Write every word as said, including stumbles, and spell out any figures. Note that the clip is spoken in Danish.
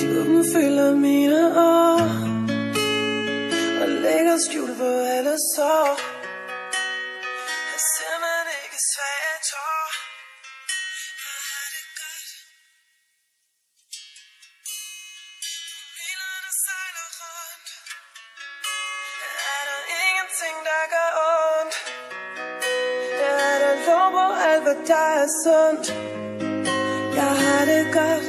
Skuggen fylder mine år og lægger skjul på alle sår. Jeg ser man ikke svage tår. Jeg har det godt. Bilerne sejler rundt. Er der ingenting der gør ondt? Er der lov på alt hvad der er sundt? Jeg har det godt.